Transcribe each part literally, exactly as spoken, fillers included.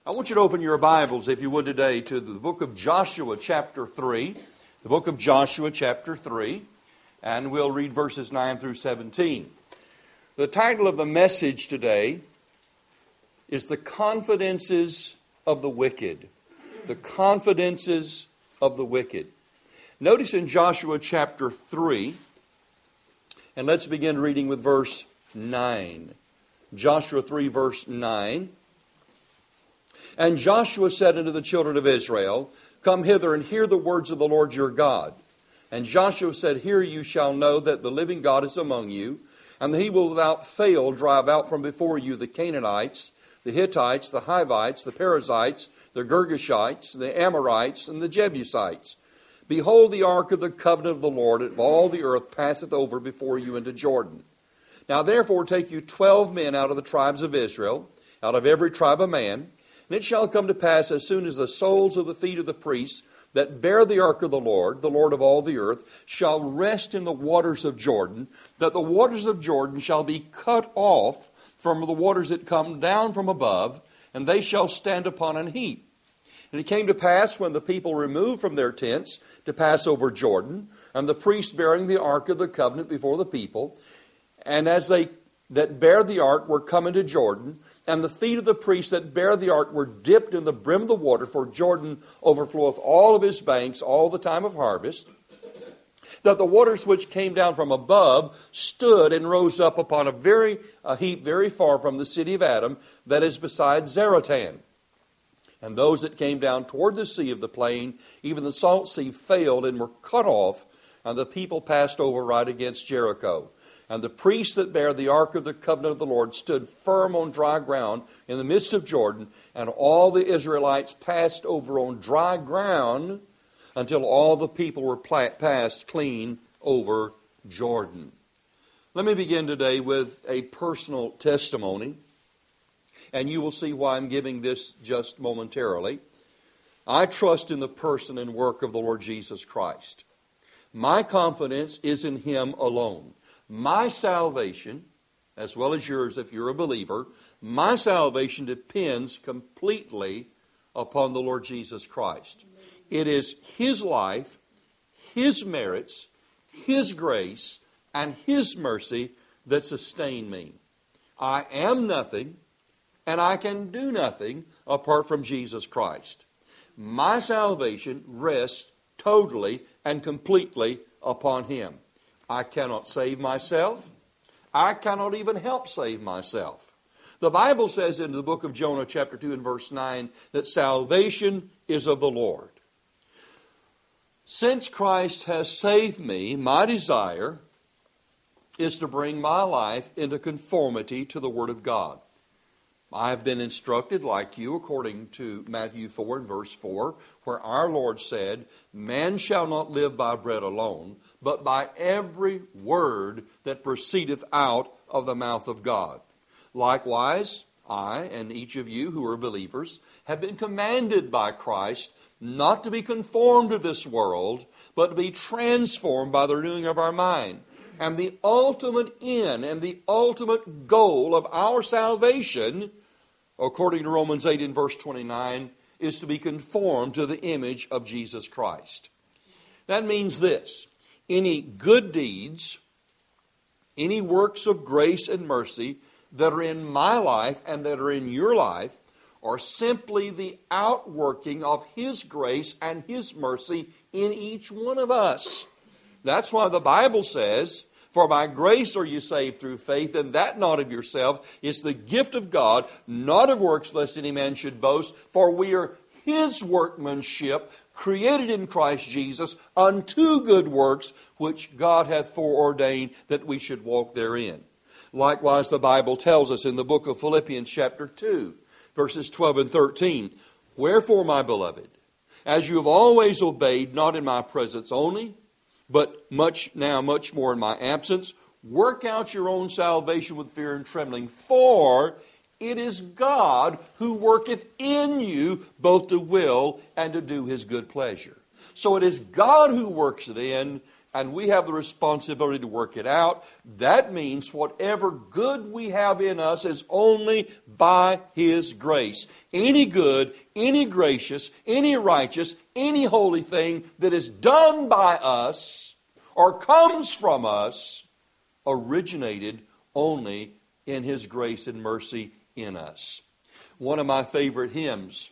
I want you to open your Bibles, if you would today, to the book of Joshua chapter three. The book of Joshua chapter three. And we'll read verses nine through seventeen. The title of the message today is The Confidences of the Wicked. The Confidences of the Wicked. Notice in Joshua chapter three, and let's begin reading with verse nine. Joshua three, verse nine. And Joshua said unto the children of Israel, Come hither and hear the words of the Lord your God. And Joshua said, Here you shall know that the living God is among you, and that he will without fail drive out from before you the Canaanites, the Hittites, the Hivites, the Perizzites, the Girgashites, the Amorites, and the Jebusites. Behold, the ark of the covenant of the Lord of all the earth passeth over before you into Jordan. Now therefore take you twelve men out of the tribes of Israel, out of every tribe a man. And it shall come to pass, as soon as the soles of the feet of the priests that bear the ark of the Lord, the Lord of all the earth, shall rest in the waters of Jordan, that the waters of Jordan shall be cut off from the waters that come down from above, and they shall stand upon an heap. And it came to pass, when the people removed from their tents to pass over Jordan, and the priests bearing the ark of the covenant before the people, and as they that bear the ark were come into Jordan, and the feet of the priests that bear the ark were dipped in the brim of the water, for Jordan overfloweth all of his banks all the time of harvest, that the waters which came down from above stood and rose up upon a very a heap very far from the city of Adam, that is beside Zaratan. And those that came down toward the sea of the plain, even the salt sea, failed and were cut off, and the people passed over right against Jericho. And the priests that bear the ark of the covenant of the Lord stood firm on dry ground in the midst of Jordan, and all the Israelites passed over on dry ground until all the people were passed clean over Jordan. Let me begin today with a personal testimony, and you will see why I'm giving this just momentarily. I trust in the person and work of the Lord Jesus Christ. My confidence is in Him alone. My salvation, as well as yours if you're a believer, my salvation depends completely upon the Lord Jesus Christ. It is His life, His merits, His grace, and His mercy that sustain me. I am nothing, and I can do nothing apart from Jesus Christ. My salvation rests totally and completely upon Him. I cannot save myself. I cannot even help save myself. The Bible says in the book of Jonah chapter two and verse nine that salvation is of the Lord. Since Christ has saved me, my desire is to bring my life into conformity to the Word of God. I have been instructed, like you, according to Matthew four and verse four, where our Lord said, Man shall not live by bread alone, but by every word that proceedeth out of the mouth of God. Likewise, I and each of you who are believers have been commanded by Christ not to be conformed to this world, but to be transformed by the renewing of our mind. And the ultimate end and the ultimate goal of our salvation, according to Romans eight and verse twenty-nine, is to be conformed to the image of Jesus Christ. That means this: any good deeds, any works of grace and mercy that are in my life and that are in your life are simply the outworking of His grace and His mercy in each one of us. That's why the Bible says, For by grace are you saved through faith, and that not of yourself. It's the gift of God, not of works, lest any man should boast. For we are His workmanship, created in Christ Jesus, unto good works, which God hath foreordained that we should walk therein. Likewise, the Bible tells us in the book of Philippians chapter two, verses twelve and thirteen, Wherefore, my beloved, as you have always obeyed, not in my presence only, but much now much more in my absence, work out your own salvation with fear and trembling, for it is God who worketh in you both to will and to do His good pleasure. So it is God who works it in. and we have the responsibility to work it out. That means whatever good we have in us is only by His grace. Any good, any gracious, any righteous, any holy thing that is done by us or comes from us originated only in His grace and mercy in us. One of my favorite hymns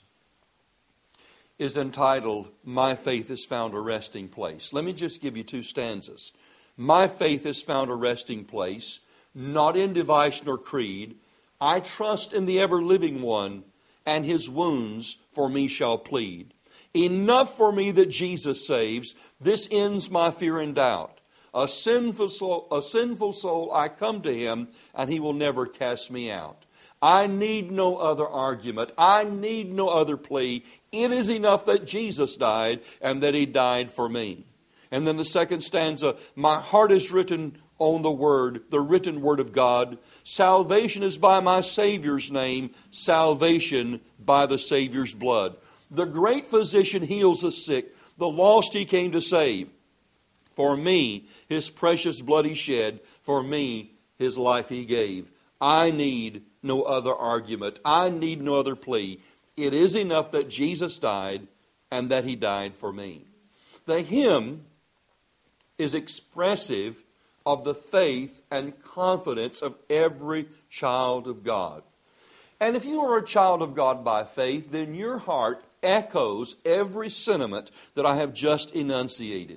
is entitled, My Faith Has Found a Resting Place. Let me just give you two stanzas. My faith has found a resting place, not in device nor creed. I trust in the ever-living One, and His wounds for me shall plead. Enough for me that Jesus saves, this ends my fear and doubt. A sinful soul, a sinful soul, I come to Him, and He will never cast me out. I need no other argument. I need no other plea. It is enough that Jesus died and that He died for me. And then the second stanza, my heart is written on the Word, the written Word of God. Salvation is by my Savior's name, salvation by the Savior's blood. The great physician heals the sick, the lost He came to save. For me, His precious blood He shed, for me, His life He gave. I need no other argument. I need no other plea. It is enough that Jesus died and that He died for me. The hymn is expressive of the faith and confidence of every child of God. And if you are a child of God by faith, then your heart echoes every sentiment that I have just enunciated.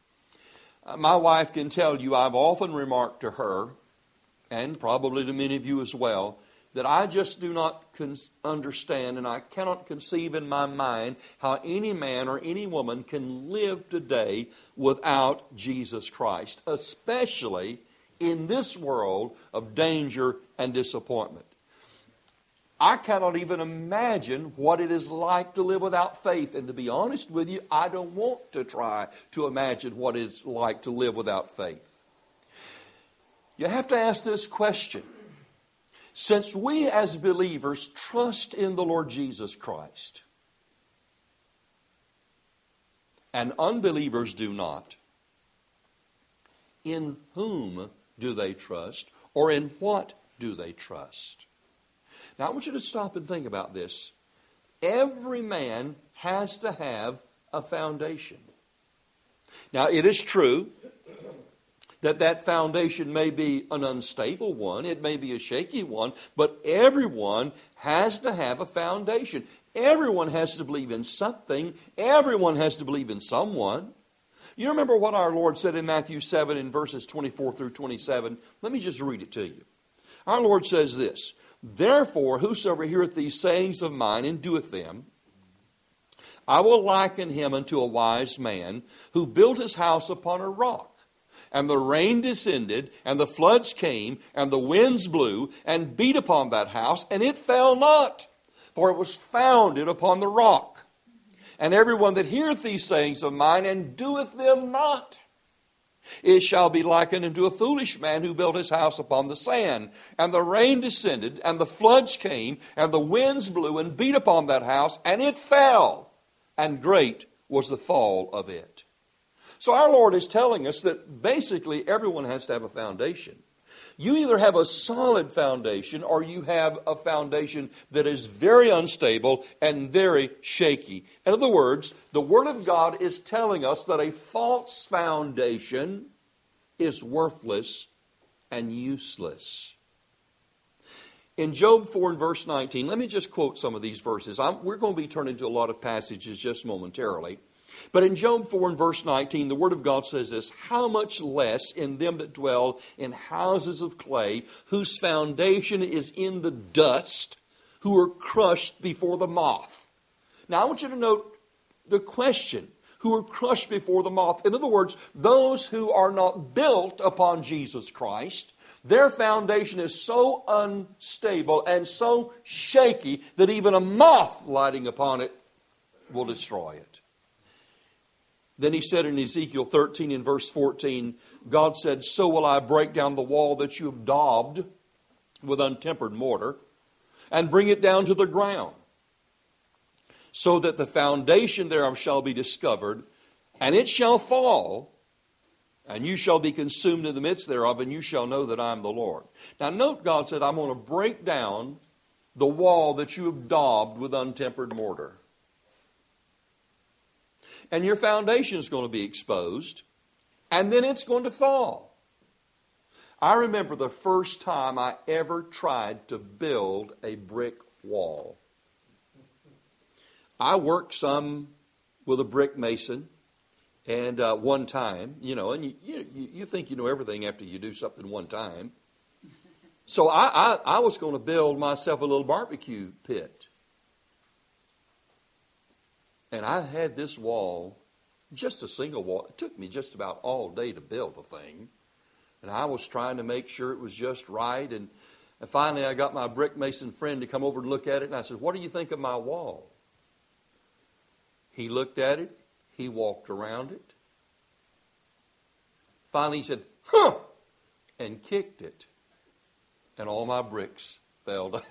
My wife can tell you, I've often remarked to her, and probably to many of you as well, that I just do not con- understand and I cannot conceive in my mind how any man or any woman can live today without Jesus Christ, especially in this world of danger and disappointment. I cannot even imagine what it is like to live without faith. And to be honest with you, I don't want to try to imagine what it's like to live without faith. You have to ask this question. Since we as believers trust in the Lord Jesus Christ, and unbelievers do not, in whom do they trust, or in what do they trust? Now I want you to stop and think about this. Every man has to have a foundation. Now it is true that that foundation may be an unstable one, it may be a shaky one, but everyone has to have a foundation. Everyone has to believe in something. Everyone has to believe in someone. You remember what our Lord said in Matthew seven in verses twenty-four through twenty-seven? Let me just read it to you. Our Lord says this, Therefore, whosoever heareth these sayings of mine and doeth them, I will liken him unto a wise man who built his house upon a rock. And the rain descended, and the floods came, and the winds blew, and beat upon that house, and it fell not, for it was founded upon the rock. And everyone that heareth these sayings of mine, and doeth them not, it shall be likened unto a foolish man who built his house upon the sand. And the rain descended, and the floods came, and the winds blew, and beat upon that house, and it fell, and great was the fall of it. So our Lord is telling us that basically everyone has to have a foundation. You either have a solid foundation or you have a foundation that is very unstable and very shaky. In other words, the Word of God is telling us that a false foundation is worthless and useless. In Job four and verse nineteen, let me just quote some of these verses. I'm, we're going to be turning to a lot of passages just momentarily. But in Job four and verse nineteen, the Word of God says this, How much less in them that dwell in houses of clay, whose foundation is in the dust, who are crushed before the moth. Now I want you to note the question, who are crushed before the moth. In other words, those who are not built upon Jesus Christ, their foundation is so unstable and so shaky that even a moth lighting upon it will destroy it. Then he said in Ezekiel thirteen and verse fourteen, God said, So will I break down the wall that you have daubed with untempered mortar, and bring it down to the ground, so that the foundation thereof shall be discovered, and it shall fall, And you shall be consumed in the midst thereof, and you shall know that I am the Lord. Now note, God said, I'm going to break down the wall that you have daubed with untempered mortar. And your foundation is going to be exposed, and then it's going to fall. I remember the first time I ever tried to build a brick wall. I worked some with a brick mason. And uh, one time, you know, and you, you you think you know everything after you do something one time. So I, I, I was going to build myself a little barbecue pit. And I had this wall, just a single wall. It took me just about all day to build the thing. And I was trying to make sure it was just right. And, and finally I got my brick mason friend to come over and look at it. And I said, what do you think of my wall? He looked at it. He walked around it. Finally, he said, huh, and kicked it. And all my bricks fell down.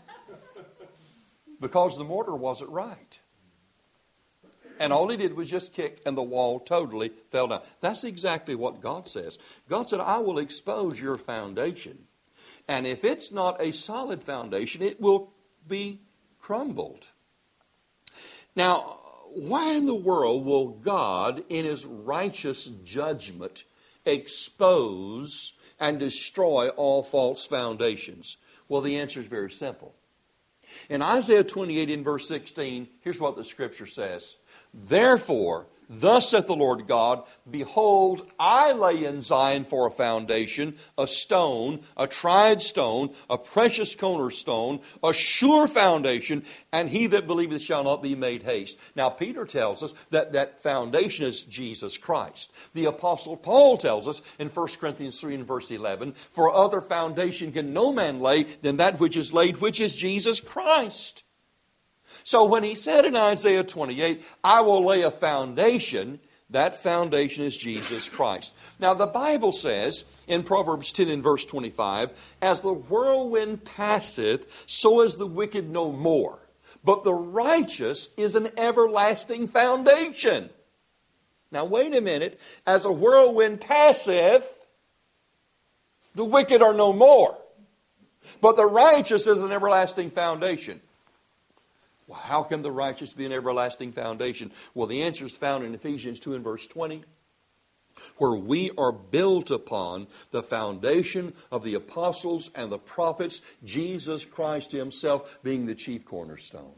Because the mortar wasn't right. And all he did was just kick, and the wall totally fell down. That's exactly what God says. God said, I will expose your foundation. And if it's not a solid foundation, it will be crumbled. Now, why in the world will God, in His righteous judgment, expose and destroy all false foundations? Well, the answer is very simple. In Isaiah twenty-eight in verse sixteen, here's what the Scripture says. Therefore, thus saith the Lord God, behold, I lay in Zion for a foundation, a stone, a tried stone, a precious cornerstone, a sure foundation, and he that believeth shall not be made haste. Now, Peter tells us that that foundation is Jesus Christ. The Apostle Paul tells us in First Corinthians three and verse eleven, for other foundation can no man lay than that which is laid, which is Jesus Christ. So when he said in Isaiah twenty-eight, I will lay a foundation, that foundation is Jesus Christ. Now the Bible says in Proverbs ten and verse twenty-five, as the whirlwind passeth, so is the wicked no more. But the righteous is an everlasting foundation. Now wait a minute. As a whirlwind passeth, the wicked are no more. But the righteous is an everlasting foundation. Well, how can the righteous be an everlasting foundation? Well, the answer is found in Ephesians two and verse twenty, where we are built upon the foundation of the apostles and the prophets, Jesus Christ Himself being the chief cornerstone.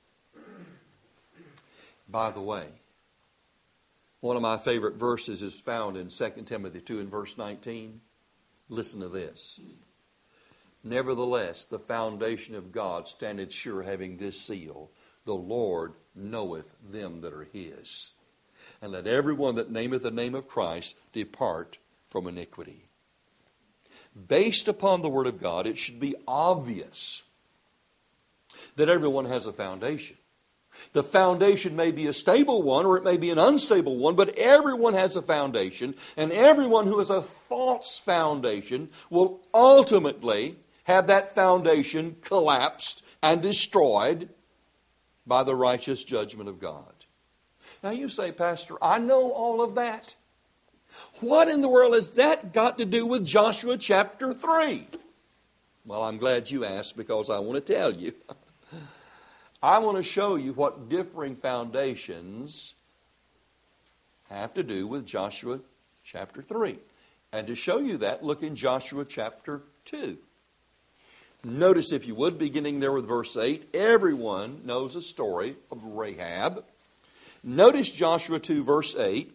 By the way, one of my favorite verses is found in Second Timothy two and verse nineteen. Listen to this. Nevertheless, the foundation of God standeth sure, having this seal, the Lord knoweth them that are His. And let everyone that nameth the name of Christ depart from iniquity. Based upon the Word of God, it should be obvious that everyone has a foundation. The foundation may be a stable one or it may be an unstable one, but everyone has a foundation, and everyone who has a false foundation will ultimately have that foundation collapsed and destroyed by the righteous judgment of God. Now you say, Pastor, I know all of that. What in the world has that got to do with Joshua chapter three? Well, I'm glad you asked, because I want to tell you. I want to show you what differing foundations have to do with Joshua chapter three. And to show you that, look in Joshua chapter two. Notice, if you would, beginning there with verse eight, everyone knows a story of Rahab. Notice Joshua two, verse eight.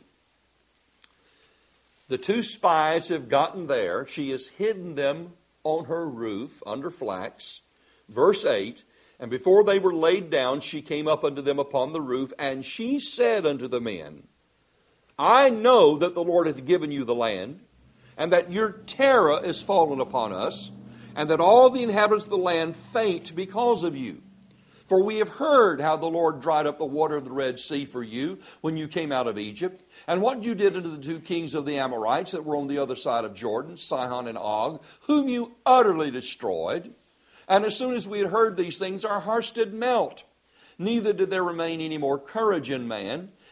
The two spies have gotten there. She has hidden them on her roof under flax. Verse eight, and before they were laid down, she came up unto them upon the roof, and she said unto the men, I know that the Lord hath given you the land, and that your terror is fallen upon us, and that all the inhabitants of the land faint because of you. For we have heard how the Lord dried up the water of the Red Sea for you when you came out of Egypt, and what you did unto the two kings of the Amorites that were on the other side of Jordan, Sihon and Og, whom you utterly destroyed. And as soon as we had heard these things, our hearts did melt. Neither did there remain any more courage in man,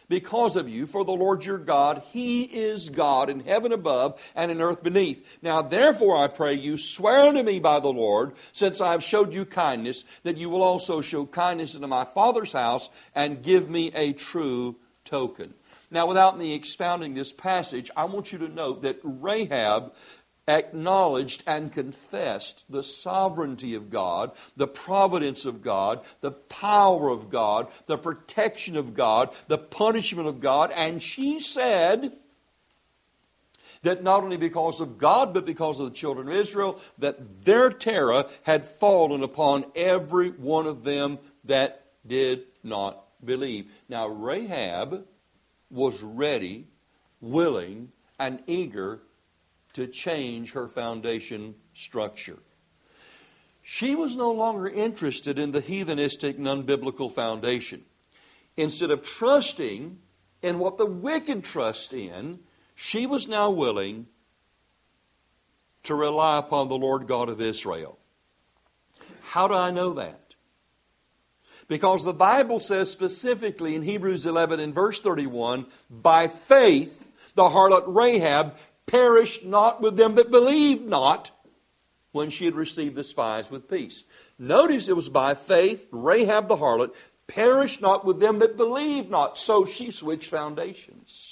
because of you, for the Lord your God, He is God in heaven above and in earth beneath. Now therefore I pray you, swear unto me by the Lord, since I have showed you kindness, that you will also show kindness unto my father's house, and give me a true token. Now, without me expounding this passage, I want you to note that Rahab acknowledged and confessed the sovereignty of God, the providence of God, the power of God, the protection of God, the punishment of God, and she said that not only because of God, but because of the children of Israel, that their terror had fallen upon every one of them that did not believe. Now, Rahab was ready, willing, and eager to change her foundation structure. She was no longer interested in the heathenistic, non-biblical foundation. Instead of trusting in what the wicked trust in, she was now willing to rely upon the Lord God of Israel. How do I know that? Because the Bible says specifically in Hebrews eleven and verse thirty-one, by faith the harlot Rahab perished not with them that believed not, when she had received the spies with peace. Notice it was by faith Rahab the harlot perished not with them that believed not. So she switched foundations.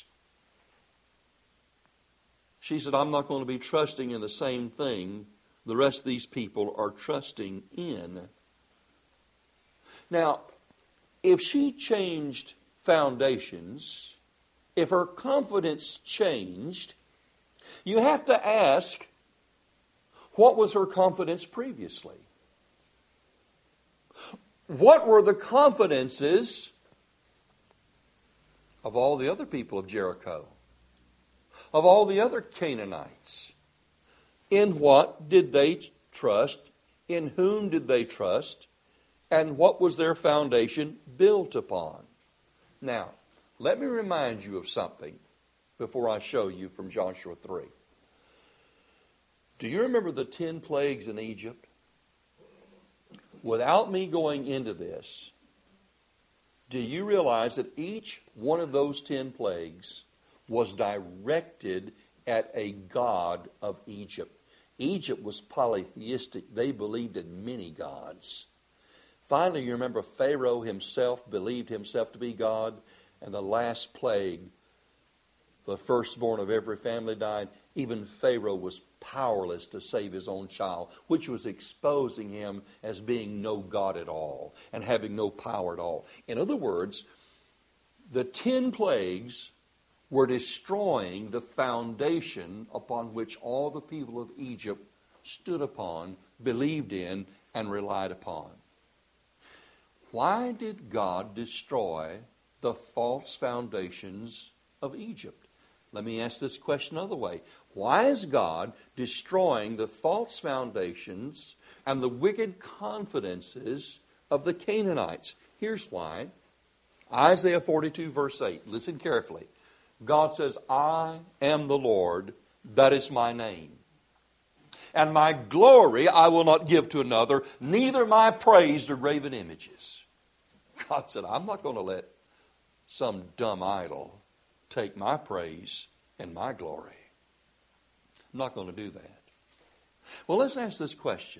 She said, I'm not going to be trusting in the same thing the rest of these people are trusting in. Now, if she changed foundations, if her confidence changed, you have to ask, what was her confidence previously? What were the confidences of all the other people of Jericho? Of all the other Canaanites? In what did they trust? In whom did they trust? And what was their foundation built upon? Now, let me remind you of something before I show you from Joshua three. Do you remember the ten plagues in Egypt? Without me going into this, do you realize that each one of those ten plagues was directed at a god of Egypt? Egypt was polytheistic. They believed in many gods. Finally, you remember Pharaoh himself believed himself to be God, and the last plague, the firstborn of every family died. Even Pharaoh was powerless to save his own child, which was exposing him as being no God at all and having no power at all. In other words, the ten plagues were destroying the foundation upon which all the people of Egypt stood upon, believed in, and relied upon. Why did God destroy the false foundations of Egypt? Let me ask this question another way. Why is God destroying the false foundations and the wicked confidences of the Canaanites? Here's why. Isaiah forty-two verse eight. Listen carefully. God says, I am the Lord, that is my name. And my glory I will not give to another, neither my praise to graven images. God said, I'm not going to let some dumb idol take my praise and my glory. I'm not going to do that. Well, let's ask this question.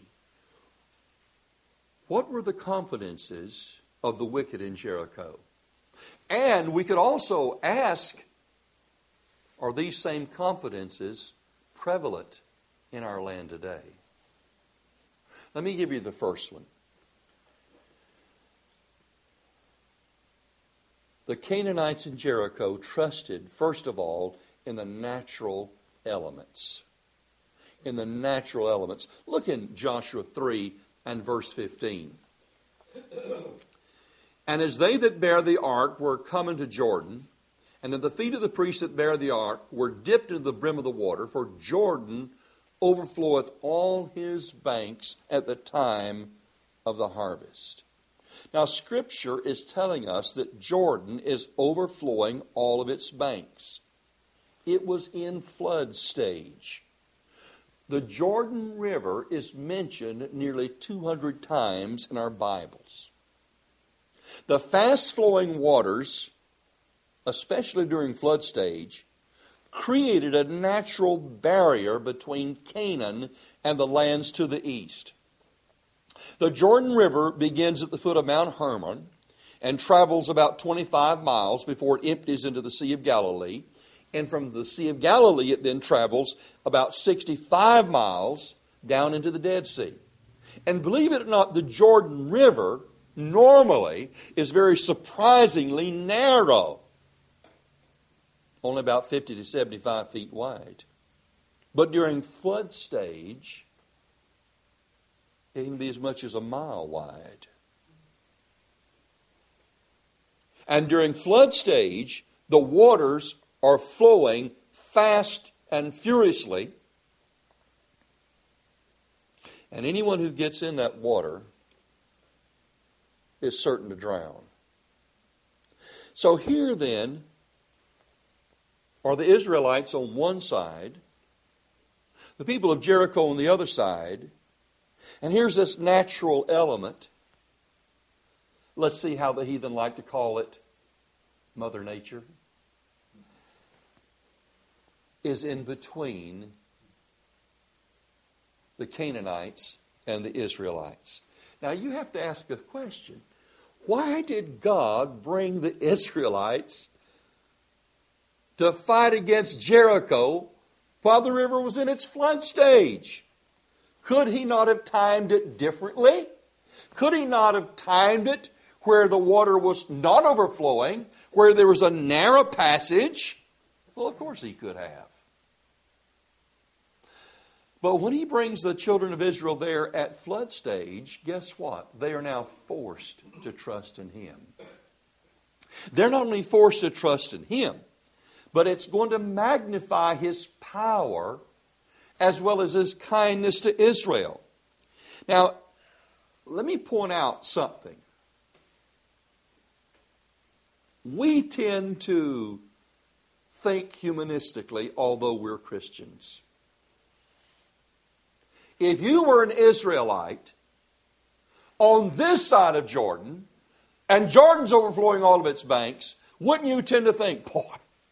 What were the confidences of the wicked in Jericho? And we could also ask, are these same confidences prevalent in our land today? Let me give you the first one. The Canaanites in Jericho trusted, first of all, in the natural elements. In the natural elements. Look in Joshua three and verse fifteen. And as they that bear the ark were come into Jordan, and at the feet of the priests that bear the ark were dipped into the brim of the water, for Jordan overfloweth all his banks at the time of the harvest. Now, Scripture is telling us that Jordan is overflowing all of its banks. It was in flood stage. The Jordan River is mentioned nearly two hundred times in our Bibles. The fast-flowing waters especially during flood stage, created a natural barrier between Canaan and the lands to the east. The Jordan River begins at the foot of Mount Hermon and travels about twenty-five miles before it empties into the Sea of Galilee. And from the Sea of Galilee, it then travels about sixty-five miles down into the Dead Sea. And believe it or not, the Jordan River normally is very surprisingly narrow. Only about fifty to seventy-five feet wide. But during flood stage, it can be as much as a mile wide. And during flood stage, the waters are flowing fast and furiously. And anyone who gets in that water is certain to drown. So here then are the Israelites on one side, the people of Jericho on the other side, and here's this natural element. Let's see how the heathen like to call it Mother Nature. Is in between the Canaanites and the Israelites. Now you have to ask a question. Why did God bring the Israelites to fight against Jericho while the river was in its flood stage? Could he not have timed it differently? Could he not have timed it where the water was not overflowing, where there was a narrow passage? Well, of course he could have. But when he brings the children of Israel there at flood stage, guess what? They are now forced to trust in him. They're not only forced to trust in him, but it's going to magnify his power as well as his kindness to Israel. Now, let me point out something. We tend to think humanistically, although we're Christians. If you were an Israelite on this side of Jordan, and Jordan's overflowing all of its banks, wouldn't you tend to think, boy,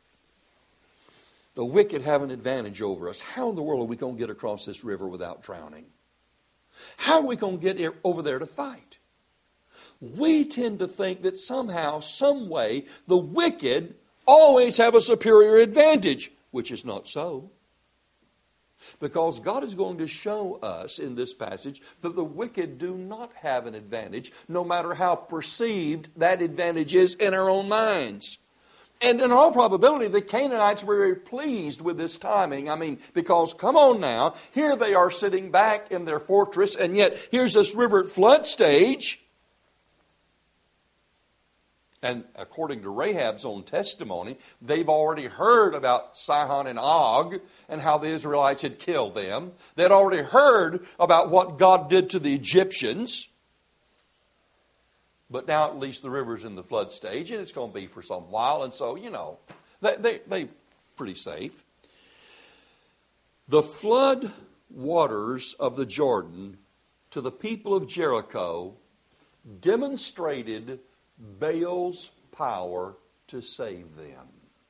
the wicked have an advantage over us. How in the world are we going to get across this river without drowning? How are we going to get over there to fight? We tend to think that somehow, some way, the wicked always have a superior advantage, which is not so. Because God is going to show us in this passage that the wicked do not have an advantage, no matter how perceived that advantage is in our own minds. And in all probability, the Canaanites were very pleased with this timing. I mean, because come on now, here they are sitting back in their fortress, and yet here's this river at flood stage. And according to Rahab's own testimony, they've already heard about Sihon and Og and how the Israelites had killed them. They'd already heard about what God did to the Egyptians. But now at least the river's in the flood stage, and it's going to be for some while. And so, you know, they, they, they're pretty safe. The flood waters of the Jordan to the people of Jericho demonstrated Baal's power to save them.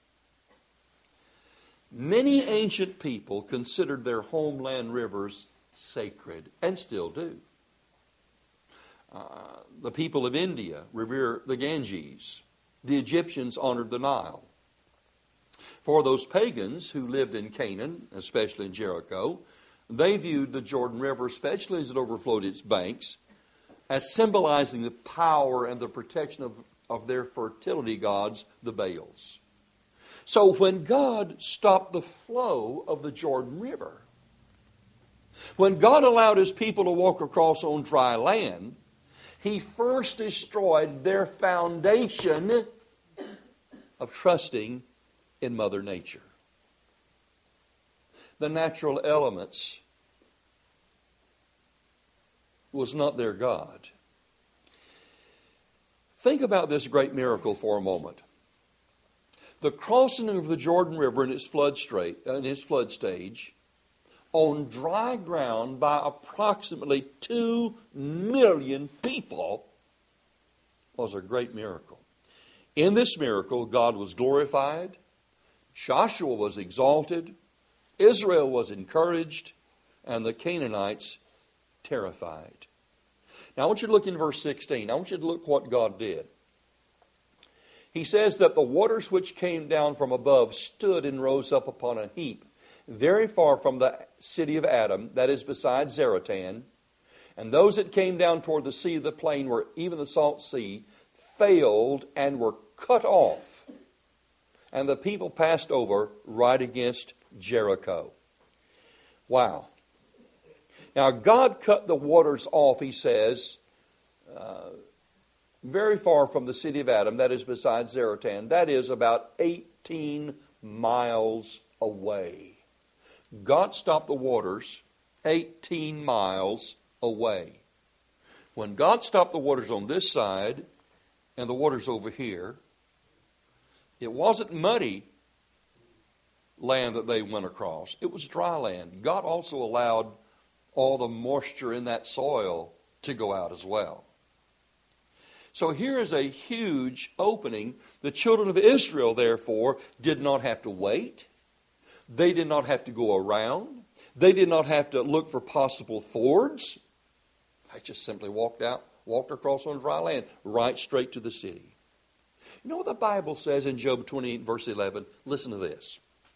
Many ancient people considered their homeland rivers sacred, and still do. Uh, the people of India revere the Ganges. The Egyptians honored the Nile. For those pagans who lived in Canaan, especially in Jericho, they viewed the Jordan River, especially as it overflowed its banks, as symbolizing the power and the protection of, of their fertility gods, the Baals. So when God stopped the flow of the Jordan River, when God allowed his people to walk across on dry land, he first destroyed their foundation of trusting in Mother Nature. The natural elements was not their God. Think about this great miracle for a moment. The crossing of the Jordan River in its flood straight, in its flood stage, on dry ground by approximately two million people, was a great miracle. In this miracle, God was glorified, Joshua was exalted, Israel was encouraged, and the Canaanites terrified. Now I want you to look in verse sixteen. I want you to look what God did. He says that the waters which came down from above stood and rose up upon a heap, very far from the city of Adam, that is beside Zaratan. And those that came down toward the sea of the plain, where even the salt sea, failed and were cut off. And the people passed over right against Jericho. Wow. Now God cut the waters off, he says, uh, very far from the city of Adam, that is beside Zaratan. That is about eighteen miles away. God stopped the waters eighteen miles away. When God stopped the waters on this side and the waters over here, it wasn't muddy land that they went across. It was dry land. God also allowed all the moisture in that soil to go out as well. So here is a huge opening. The children of Israel, therefore, did not have to wait. They did not have to go around. They did not have to look for possible fords. They just simply walked out, walked across on dry land, right straight to the city. You know what the Bible says in Job twenty-eight, verse eleven? Listen to this.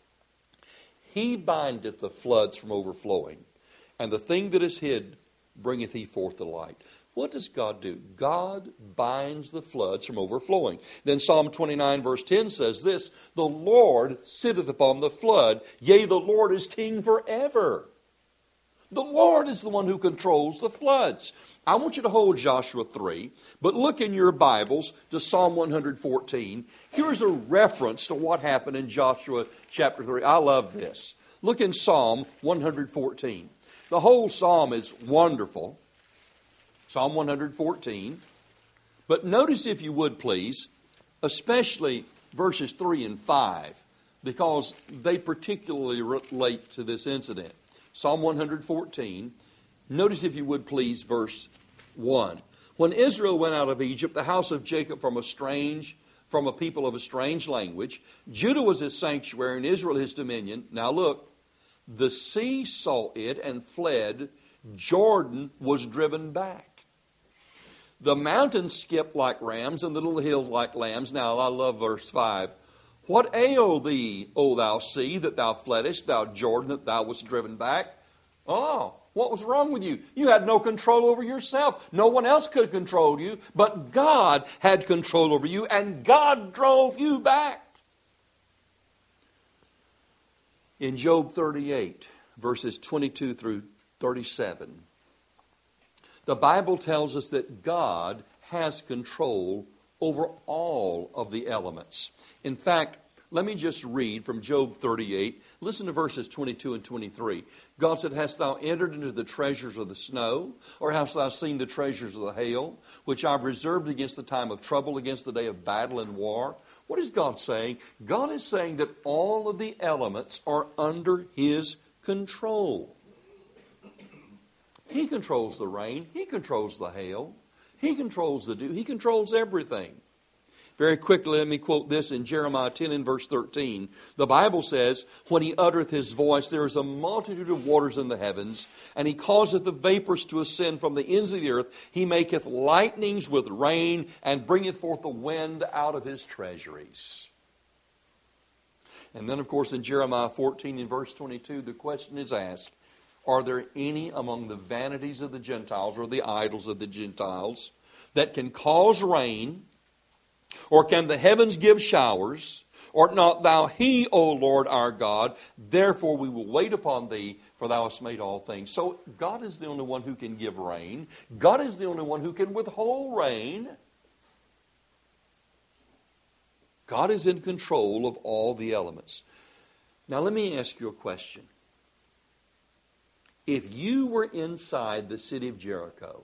He bindeth the floods from overflowing, and the thing that is hid bringeth he forth to light. What does God do? God binds the floods from overflowing. Then Psalm twenty-nine verse ten says this, the Lord sitteth upon the flood, yea, the Lord is king forever. The Lord is the one who controls the floods. I want you to hold Joshua three, but look in your Bibles to Psalm one fourteen. Here's a reference to what happened in Joshua chapter three. I love this. Look in Psalm one fourteen. The whole psalm is wonderful. Psalm one fourteen. But notice, if you would please, especially verses three and five, because they particularly relate to this incident. Psalm one fourteen. Notice, if you would please, verse one. When Israel went out of Egypt, the house of Jacob from a strange, from a people of a strange language, Judah was his sanctuary and Israel his dominion. Now look, the sea saw it and fled. Jordan was driven back. The mountains skipped like rams, and the little hills like lambs. Now, I love verse five. What ailed thee, O thou sea, that thou fleddest, thou Jordan, that thou wast driven back? Oh, what was wrong with you? You had no control over yourself. No one else could control you, but God had control over you, and God drove you back. In Job thirty-eight, verses twenty-two through thirty-seven, the Bible tells us that God has control over all of the elements. In fact, let me just read from Job thirty-eight. Listen to verses twenty-two and twenty-three. God said, hast thou entered into the treasures of the snow? Or hast thou seen the treasures of the hail, which I've reserved against the time of trouble, against the day of battle and war? What is God saying? God is saying that all of the elements are under His control. He controls the rain. He controls the hail. He controls the dew. He controls everything. Very quickly, let me quote this in Jeremiah ten and verse thirteen. The Bible says, when He uttereth His voice, there is a multitude of waters in the heavens, and He causeth the vapors to ascend from the ends of the earth. He maketh lightnings with rain, and bringeth forth the wind out of His treasuries. And then, of course, in Jeremiah fourteen and verse twenty-two, the question is asked, are there any among the vanities of the Gentiles, or the idols of the Gentiles, that can cause rain, or can the heavens give showers? Art not thou He, O Lord our God? Therefore we will wait upon Thee, for Thou hast made all things. So God is the only one who can give rain. God is the only one who can withhold rain. God is in control of all the elements. Now let me ask you a question. If you were inside the city of Jericho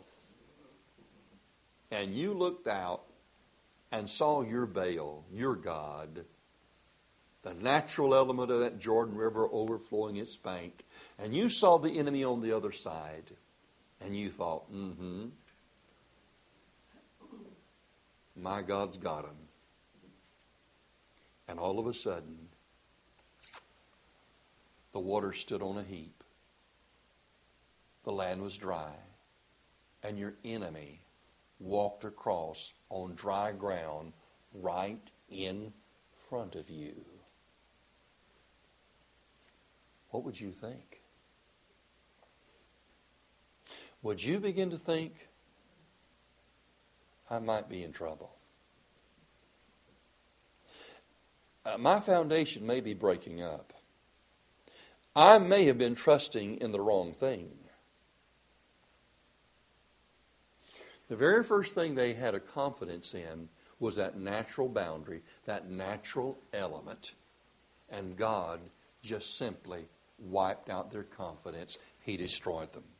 and you looked out and saw your Baal, your God, the natural element of that Jordan River overflowing its bank, and you saw the enemy on the other side, and you thought, mm-hmm, my God's got him. And all of a sudden, the water stood on a heap. The land was dry. And your enemy walked across on dry ground right in front of you. What would you think? Would you begin to think, I might be in trouble? Uh, my foundation may be breaking up. I may have been trusting in the wrong thing. The very first thing they had a confidence in was that natural boundary, that natural element. And God just simply wiped out their confidence. He destroyed them.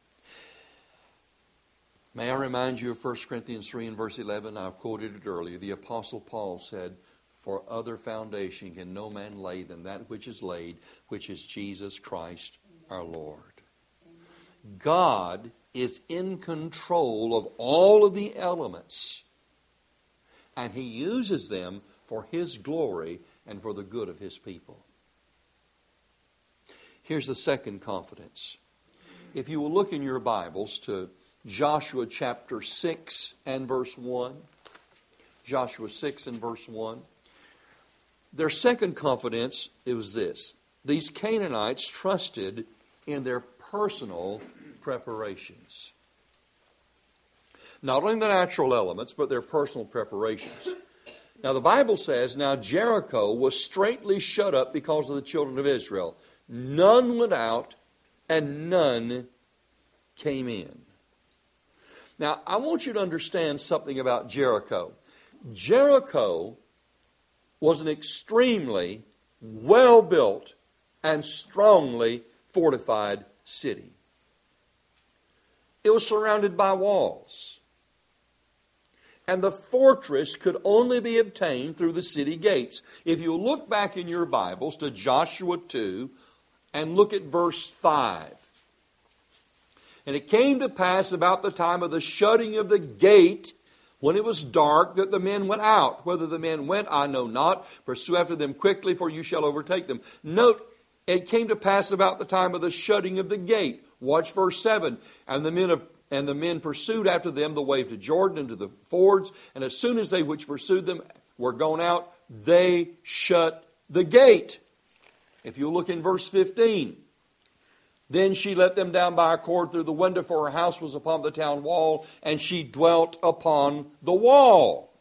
May I remind you of First Corinthians three and verse eleven? I've quoted it earlier. The Apostle Paul said, for other foundation can no man lay than that which is laid, which is Jesus Christ our Lord. God is in control of all of the elements. And He uses them for His glory and for the good of His people. Here's the second confidence. If you will look in your Bibles to Joshua chapter six and verse one. Joshua six and verse one. Their second confidence was this. These Canaanites trusted in their personal preparations. Not only the natural elements, but their personal preparations. Now the Bible says, now Jericho was straitly shut up because of the children of Israel. None went out and none came in. Now I want you to understand something about Jericho. Jericho was an extremely well-built and strongly fortified city. It was surrounded by walls. And the fortress could only be obtained through the city gates. If you look back in your Bibles to Joshua two and look at verse five. And it came to pass about the time of the shutting of the gate, when it was dark, that the men went out. Whether the men went, I know not. Pursue after them quickly, for you shall overtake them. Note, it came to pass about the time of the shutting of the gate. Watch verse seven. And the men of And the men pursued after them the way to Jordan and to the fords. And as soon as they which pursued them were gone out, they shut the gate. If you look in verse fifteen. Then she let them down by a cord through the window, for her house was upon the town wall, and she dwelt upon the wall.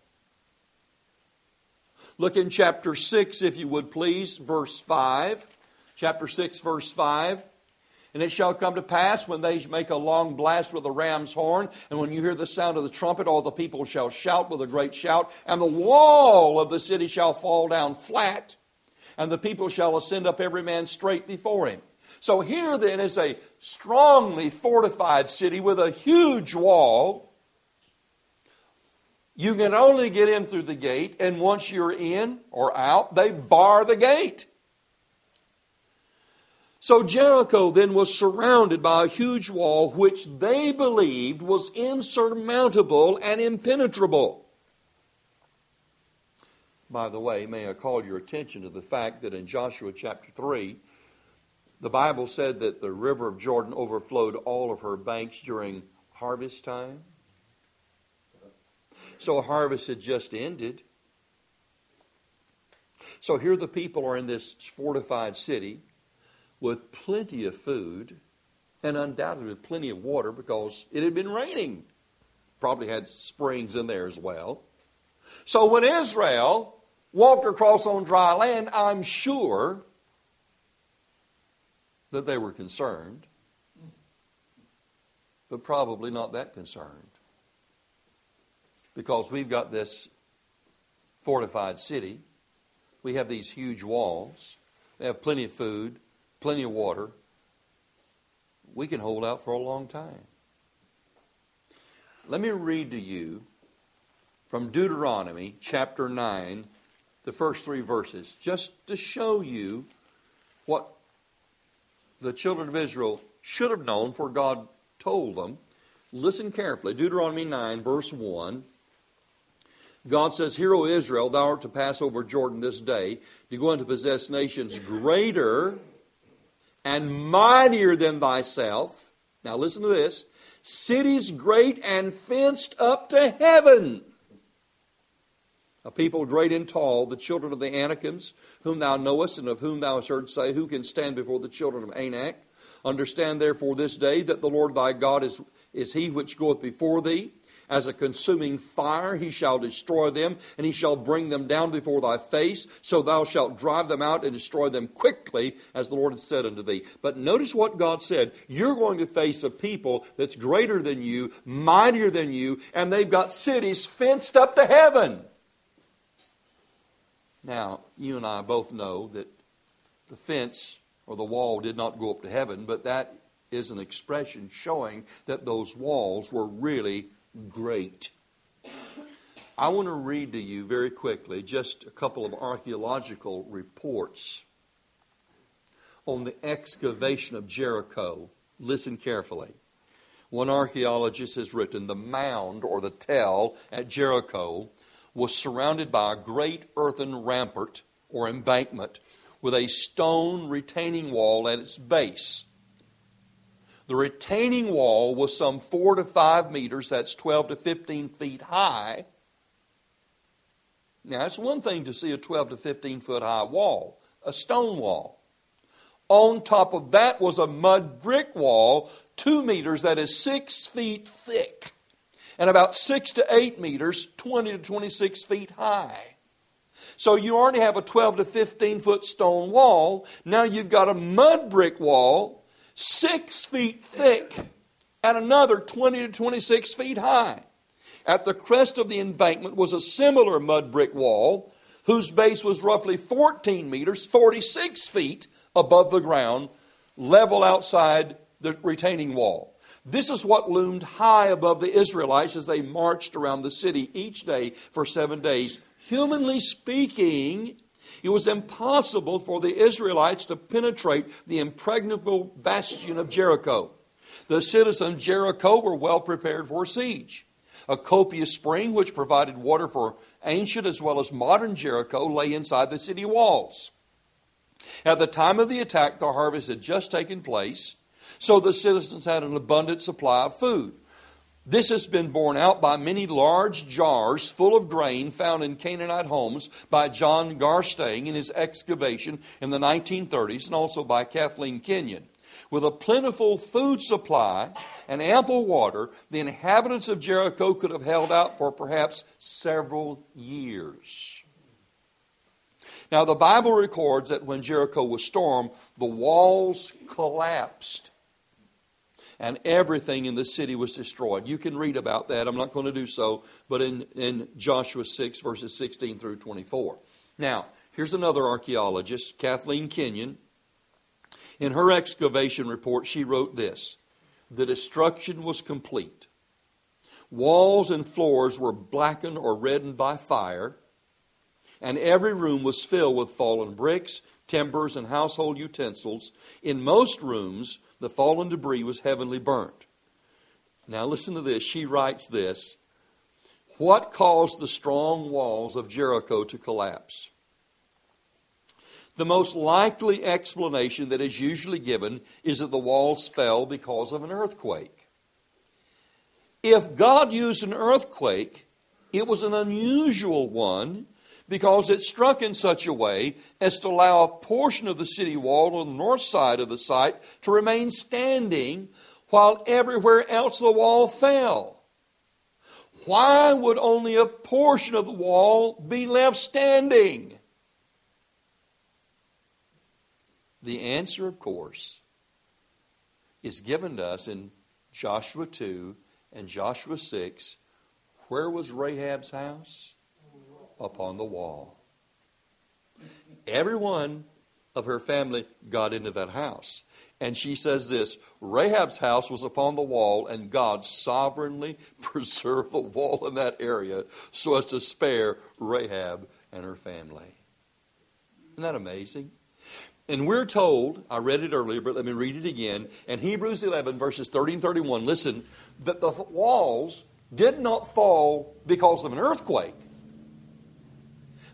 Look in chapter six, if you would please, verse five. Chapter six, verse five. And it shall come to pass, when they make a long blast with a ram's horn, and when you hear the sound of the trumpet, all the people shall shout with a great shout, and the wall of the city shall fall down flat, and the people shall ascend up every man straight before him. So here then is a strongly fortified city with a huge wall. You can only get in through the gate, and once you're in or out, they bar the gate. So Jericho then was surrounded by a huge wall which they believed was insurmountable and impenetrable. By the way, may I call your attention to the fact that in Joshua chapter three, the Bible said that the river of Jordan overflowed all of her banks during harvest time. So harvest had just ended. So here the people are in this fortified city with plenty of food and undoubtedly plenty of water because it had been raining. Probably had springs in there as well. So when Israel walked across on dry land, I'm sure that they were concerned, but probably not that concerned. Because we've got this fortified city. We have these huge walls. They have plenty of food, plenty of water. We can hold out for a long time. Let me read to you from Deuteronomy chapter nine, the first three verses, just to show you what the children of Israel should have known, for God told them. Listen carefully. Deuteronomy nine, verse one. God says, Hear, O Israel, thou art to pass over Jordan this day, to go in to possess nations greater and mightier than thyself. Now listen to this. Cities great and fenced up to heaven. A people great and tall, the children of the Anakims, whom thou knowest, and of whom thou hast heard say, Who can stand before the children of Anak? Understand therefore this day that the Lord thy God is, is he which goeth before thee. As a consuming fire he shall destroy them, and he shall bring them down before thy face, so thou shalt drive them out and destroy them quickly, as the Lord hath said unto thee. But notice what God said. You're going to face a people that's greater than you, mightier than you, and they've got cities fenced up to heaven. Now, you and I both know that the fence or the wall did not go up to heaven, but that is an expression showing that those walls were really great. I want to read to you very quickly just a couple of archaeological reports on the excavation of Jericho. Listen carefully. One archaeologist has written, the mound or the tell at Jericho was surrounded by a great earthen rampart or embankment with a stone retaining wall at its base. The retaining wall was some four to five meters, that's twelve to fifteen feet high. Now, it's one thing to see a twelve to fifteen foot high wall, a stone wall. On top of that was a mud brick wall, two meters, that is six feet thick, and about six to eight meters, twenty to twenty-six feet high. So you already have a twelve to fifteen foot stone wall. Now you've got a mud brick wall, six feet thick, and another twenty to twenty-six feet high. At the crest of the embankment was a similar mud brick wall, whose base was roughly fourteen meters, forty-six feet above the ground, level outside the retaining wall. This is what loomed high above the Israelites as they marched around the city each day for seven days. Humanly speaking, it was impossible for the Israelites to penetrate the impregnable bastion of Jericho. The citizens of Jericho were well prepared for a siege. A copious spring, which provided water for ancient as well as modern Jericho, lay inside the city walls. At the time of the attack, the harvest had just taken place, so the citizens had an abundant supply of food. This has been borne out by many large jars full of grain found in Canaanite homes by John Garstang in his excavation in the nineteen thirties, and also by Kathleen Kenyon. With a plentiful food supply and ample water, the inhabitants of Jericho could have held out for perhaps several years. Now, the Bible records that when Jericho was stormed, the walls collapsed and everything in the city was destroyed. You can read about that. I'm not going to do so, but in, in Joshua six, verses sixteen through twenty-four. Now, here's another archaeologist, Kathleen Kenyon. In her excavation report, she wrote this: the destruction was complete. Walls and floors were blackened or reddened by fire, and every room was filled with fallen bricks, timbers, and household utensils. In most rooms, the fallen debris was heavily burnt. Now listen to this. She writes this: what caused the strong walls of Jericho to collapse? The most likely explanation that is usually given is that the walls fell because of an earthquake. If God used an earthquake, it was an unusual one because it struck in such a way as to allow a portion of the city wall on the north side of the site to remain standing while everywhere else the wall fell. Why would only a portion of the wall be left standing? The answer, of course, is given to us in Joshua two and Joshua six. Where was Rahab's house? Upon the wall. Everyone of her family got into that house. And she says this: Rahab's house was upon the wall, and God sovereignly preserved the wall in that area so as to spare Rahab and her family. Isn't that amazing? And we're told, I read it earlier, but let me read it again. In Hebrews eleven, verses thirty and thirty-one, listen, that the walls did not fall because of an earthquake.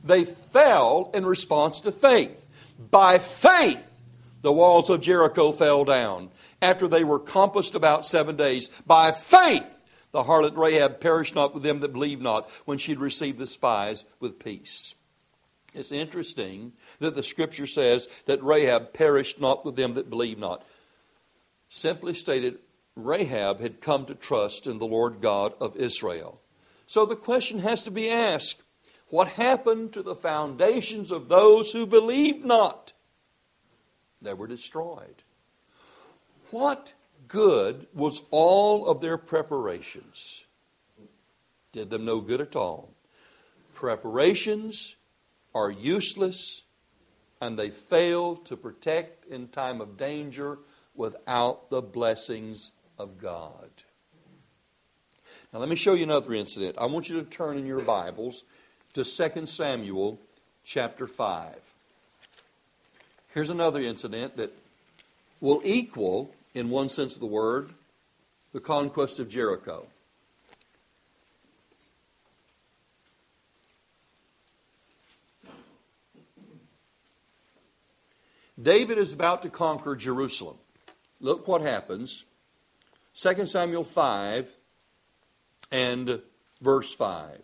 They fell in response to faith. By faith, the walls of Jericho fell down after they were compassed about seven days. By faith, the harlot Rahab perished not with them that believed not, when she had received the spies with peace. It's interesting that the Scripture says that Rahab perished not with them that believed not. Simply stated, Rahab had come to trust in the Lord God of Israel. So the question has to be asked, what happened to the foundations of those who believed not? They were destroyed. What good was all of their preparations? Did them no good at all. Preparations are useless, and they fail to protect in time of danger without the blessings of God. Now let me show you another incident. I want you to turn in your Bibles to Second Samuel chapter five. Here's another incident that will equal, in one sense of the word, the conquest of Jericho. David is about to conquer Jerusalem. Look what happens. Second Samuel five and verse five.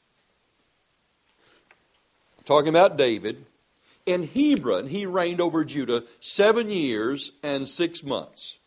Talking about David. In Hebron he reigned over Judah seven years and six months.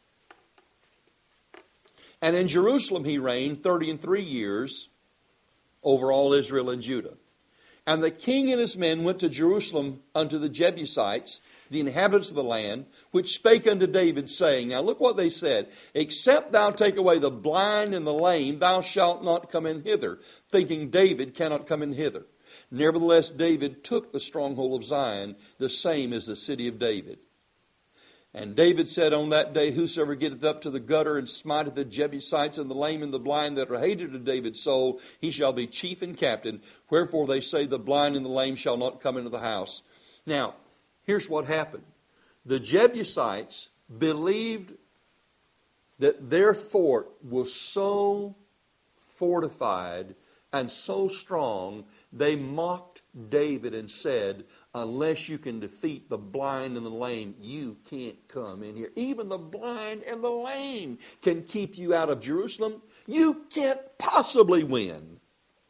And in Jerusalem he reigned thirty and three years over all Israel and Judah. And the king and his men went to Jerusalem unto the Jebusites, the inhabitants of the land, which spake unto David, saying, now look what they said, except thou take away the blind and the lame, thou shalt not come in hither, thinking David cannot come in hither. Nevertheless, David took the stronghold of Zion, the same as the city of David. And David said on that day, whosoever getteth up to the gutter and smiteth the Jebusites and the lame and the blind that are hated of David's soul, he shall be chief and captain. Wherefore they say, the blind and the lame shall not come into the house. Now, here's what happened. The Jebusites believed that their fort was so fortified and so strong, they mocked David and said, unless you can defeat the blind and the lame, you can't come in here. Even the blind and the lame can keep you out of Jerusalem. You can't possibly win.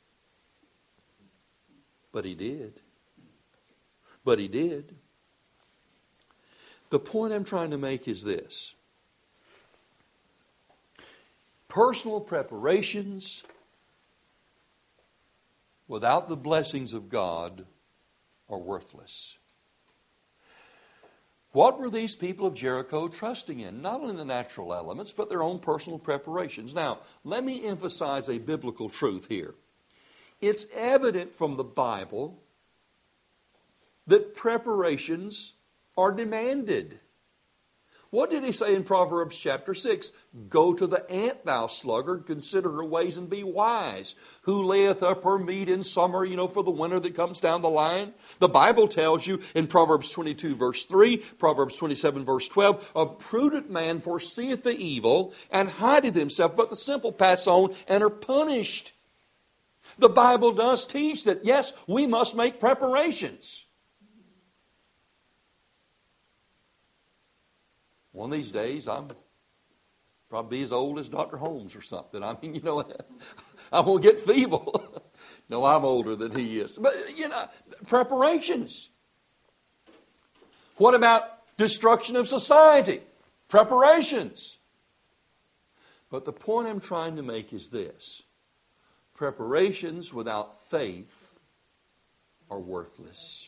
But he did. But he did. The point I'm trying to make is this. Personal preparations without the blessings of God are worthless. What were these people of Jericho trusting in? Not only the natural elements, but their own personal preparations. Now, let me emphasize a biblical truth here. It's evident from the Bible that preparations are demanded. What did he say in Proverbs chapter six? Go to the ant, thou sluggard, consider her ways and be wise. Who layeth up her meat in summer, you know, for the winter that comes down the line? The Bible tells you in Proverbs twenty-two verse three, Proverbs twenty-seven verse twelve, a prudent man foreseeth the evil and hideth himself, but the simple pass on and are punished. The Bible does teach that, yes, we must make preparations. One of these days, I'm probably as old as Doctor Holmes or something. I mean, you know, I'm going to get feeble. No, I'm older than he is. But, you know, preparations. What about destruction of society? Preparations. But the point I'm trying to make is this. Preparations without faith are worthless.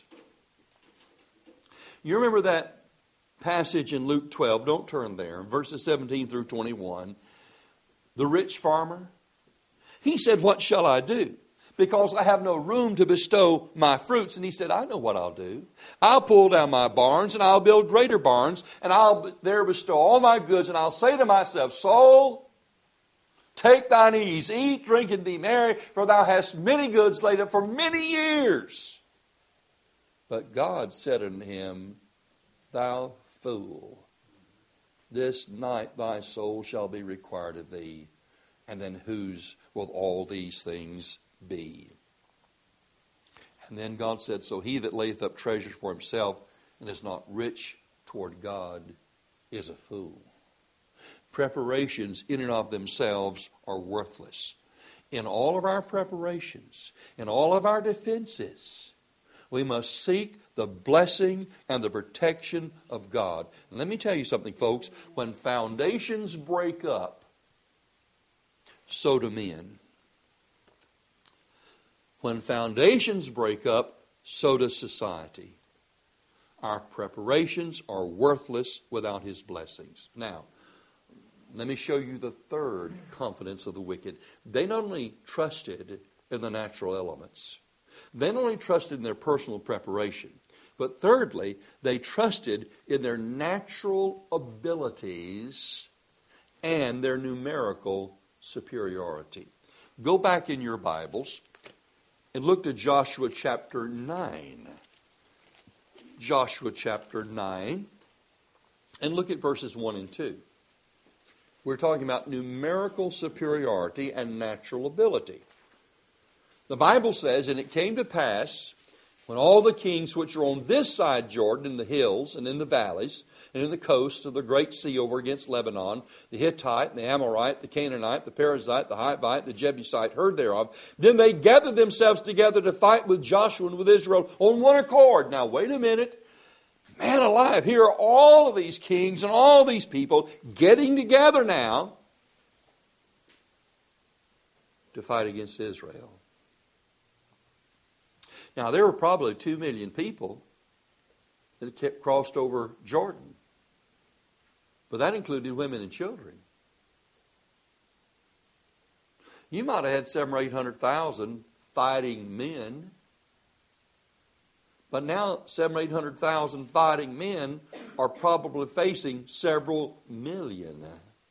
You remember that passage in Luke twelve, don't turn there, verses seventeen through twenty-one. The rich farmer, he said, what shall I do? Because I have no room to bestow my fruits. And he said, I know what I'll do. I'll pull down my barns and I'll build greater barns and I'll there bestow all my goods. And I'll say to myself, soul, take thine ease, eat, drink, and be merry, for thou hast many goods laid up for many years. But God said unto him, thou fool, this night thy soul shall be required of thee, and then whose will all these things be? And then God said, so he that layeth up treasures for himself and is not rich toward God is a fool. Preparations in and of themselves are worthless. In all of our preparations, in all of our defenses, we must seek the blessing and the protection of God. And let me tell you something, folks. When foundations break up, so do men. When foundations break up, so does society. Our preparations are worthless without His blessings. Now, let me show you the third confidence of the wicked. They not only trusted in the natural elements, they not only trusted in their personal preparation, but thirdly, they trusted in their natural abilities and their numerical superiority. Go back in your Bibles and look to Joshua chapter nine. Joshua chapter nine. And look at verses one and two. We're talking about numerical superiority and natural ability. The Bible says, and it came to pass, when all the kings which are on this side Jordan, in the hills and in the valleys, and in the coast of the great sea over against Lebanon, the Hittite, the Amorite, the Canaanite, the Perizzite, the Hivite, the Jebusite heard thereof, then they gathered themselves together to fight with Joshua and with Israel on one accord. Now, wait a minute. Man alive, here are all of these kings and all these people getting together now to fight against Israel. Now, there were probably two million people that kept crossed over Jordan. But that included women and children. You might have had seven or eight hundred thousand fighting men. But now seven or eight hundred thousand fighting men are probably facing several million.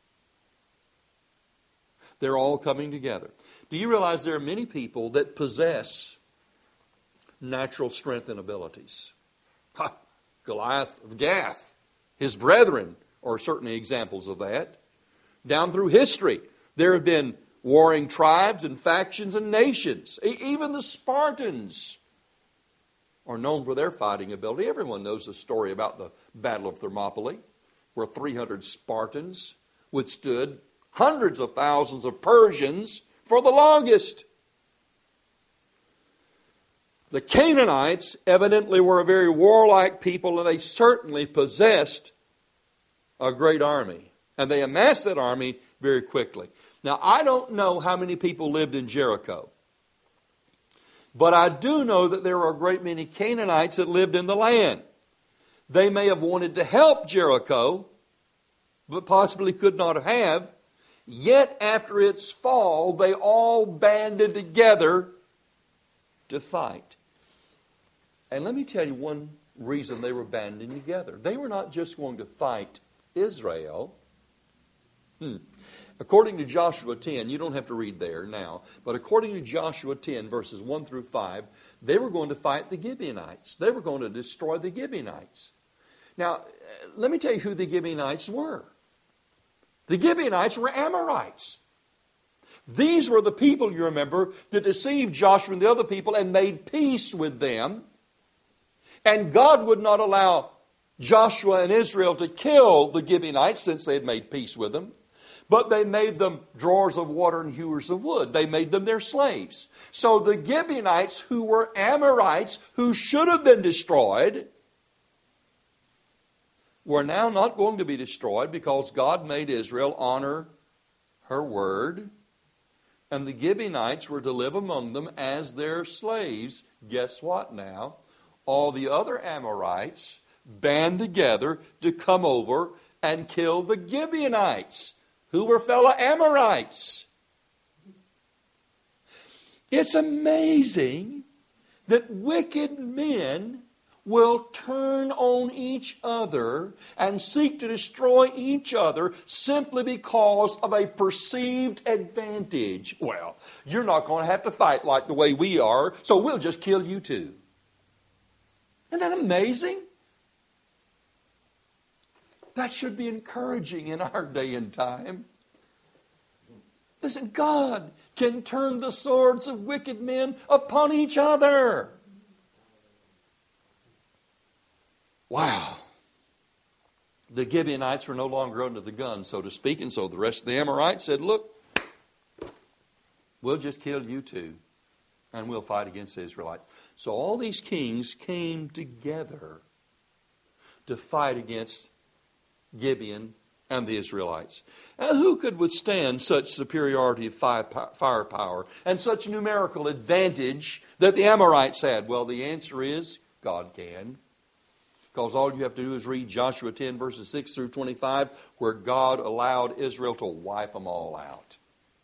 They're all coming together. Do you realize there are many people that possess natural strength and abilities? Ha, Goliath of Gath, his brethren are certainly examples of that. Down through history, there have been warring tribes and factions and nations. E- even the Spartans are known for their fighting ability. Everyone knows the story about the Battle of Thermopylae, where three hundred Spartans withstood hundreds of thousands of Persians for the longest. The Canaanites evidently were a very warlike people, and they certainly possessed a great army. And they amassed that army very quickly. Now, I don't know how many people lived in Jericho, but I do know that there were a great many Canaanites that lived in the land. They may have wanted to help Jericho, but possibly could not have. Yet after its fall, they all banded together to fight. And let me tell you one reason they were banding together. They were not just going to fight Israel. Hmm. According to Joshua ten, you don't have to read there now, but according to Joshua ten, verses one through five, they were going to fight the Gibeonites. They were going to destroy the Gibeonites. Now, let me tell you who the Gibeonites were. The Gibeonites were Amorites. These were the people, you remember, that deceived Joshua and the other people and made peace with them. And God would not allow Joshua and Israel to kill the Gibeonites since they had made peace with them. But they made them drawers of water and hewers of wood. They made them their slaves. So the Gibeonites, who were Amorites, who should have been destroyed, were now not going to be destroyed because God made Israel honor her word. And the Gibeonites were to live among them as their slaves. Guess what now? All the other Amorites band together to come over and kill the Gibeonites, who were fellow Amorites. It's amazing that wicked men will turn on each other and seek to destroy each other simply because of a perceived advantage. Well, you're not going to have to fight like the way we are, so we'll just kill you too. Isn't that amazing? That should be encouraging in our day and time. Listen, God can turn the swords of wicked men upon each other. Wow. The Gibeonites were no longer under the gun, so to speak, and so the rest of the Amorites said, look, we'll just kill you too, and we'll fight against the Israelites. So all these kings came together to fight against Gibeon and the Israelites. And who could withstand such superiority of firepower and such numerical advantage that the Amorites had? Well, the answer is God can. Because all you have to do is read Joshua ten, verses six through twenty-five, where God allowed Israel to wipe them all out.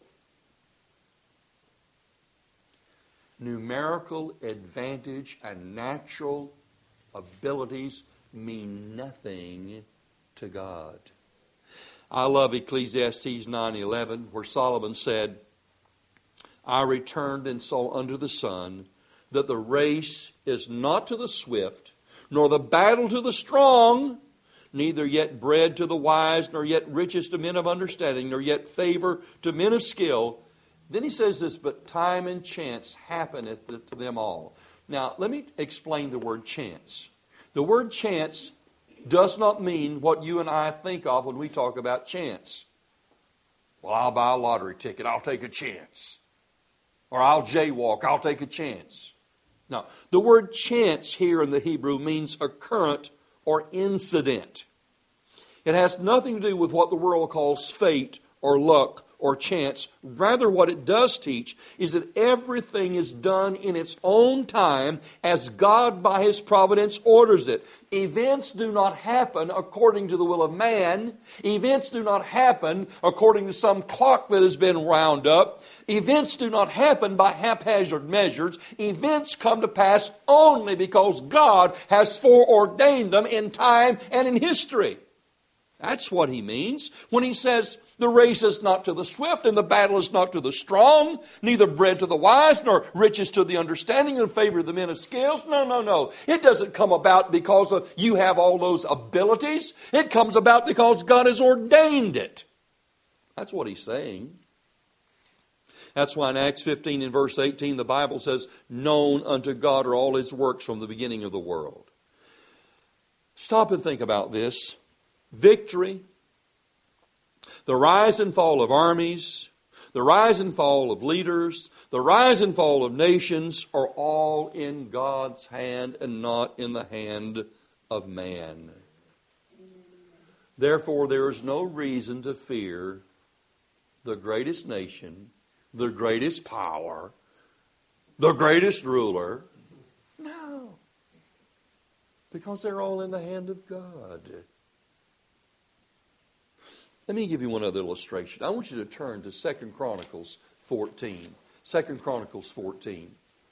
Numerical advantage and natural abilities mean nothing to God. I love Ecclesiastes nine eleven, where Solomon said, I returned and saw under the sun that the race is not to the swift, nor the battle to the strong, neither yet bread to the wise, nor yet riches to men of understanding, nor yet favor to men of skill. Then he says this, but time and chance happeneth to them all. Now, let me explain the word chance. The word chance does not mean what you and I think of when we talk about chance. Well, I'll buy a lottery ticket, I'll take a chance. Or I'll jaywalk, I'll take a chance. Now, the word chance here in the Hebrew means occurrence or incident. It has nothing to do with what the world calls fate or luck or chance. Rather, what it does teach is that everything is done in its own time as God by His providence orders it. Events do not happen according to the will of man. Events do not happen according to some clock that has been wound up. Events do not happen by haphazard measures. Events come to pass only because God has foreordained them in time and in history. That's what He means when He says, the race is not to the swift, and the battle is not to the strong, neither bread to the wise, nor riches to the understanding, in favor of the men of skills. No, no, no. It doesn't come about because of you have all those abilities. It comes about because God has ordained it. That's what He's saying. That's why in Acts fifteen and verse eighteen, the Bible says, known unto God are all His works from the beginning of the world. Stop and think about this. Victory, the rise and fall of armies, the rise and fall of leaders, the rise and fall of nations are all in God's hand and not in the hand of man. Therefore, there is no reason to fear the greatest nation, the greatest power, the greatest ruler. No. Because they're all in the hand of God. Let me give you one other illustration. I want you to turn to Second Chronicles fourteen. Second Chronicles fourteen.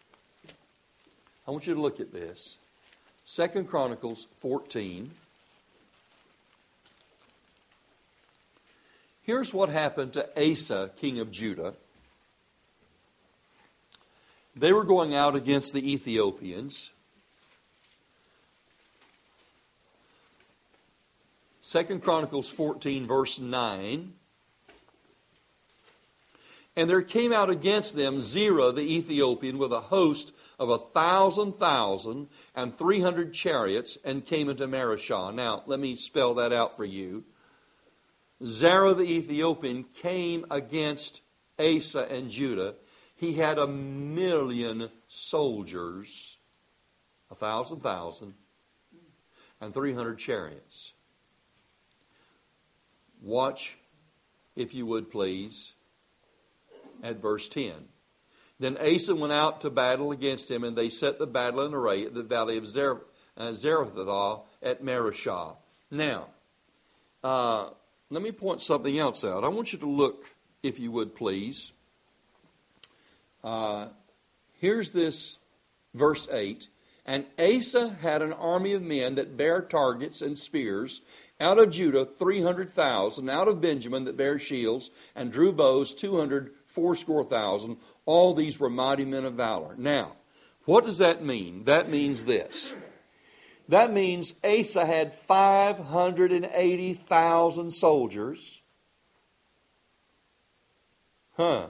I want you to look at this. Second Chronicles fourteen. Here's what happened to Asa, king of Judah. They were going out against the Ethiopians. Second Chronicles fourteen, verse nine. And there came out against them Zerah the Ethiopian with a host of a thousand thousand and three hundred chariots, and came into Marishah. Now, let me spell that out for you. Zerah the Ethiopian came against Asa and Judah. He had a million soldiers, a thousand thousand, and three hundred chariots. Watch, if you would please, at verse ten. Then Asa went out to battle against him, and they set the battle in array at the valley of Zer- uh, Zarethan at Marishah. Now, uh, let me point something else out. I want you to look, if you would please. Uh, here's this verse eight. And Asa had an army of men that bare targets and spears. Out of Judah, three hundred thousand. Out of Benjamin, that bare shields and drew bows, two hundred fourscore thousand. All these were mighty men of valor. Now, what does that mean? That means this. That means Asa had five hundred eighty thousand soldiers. Huh.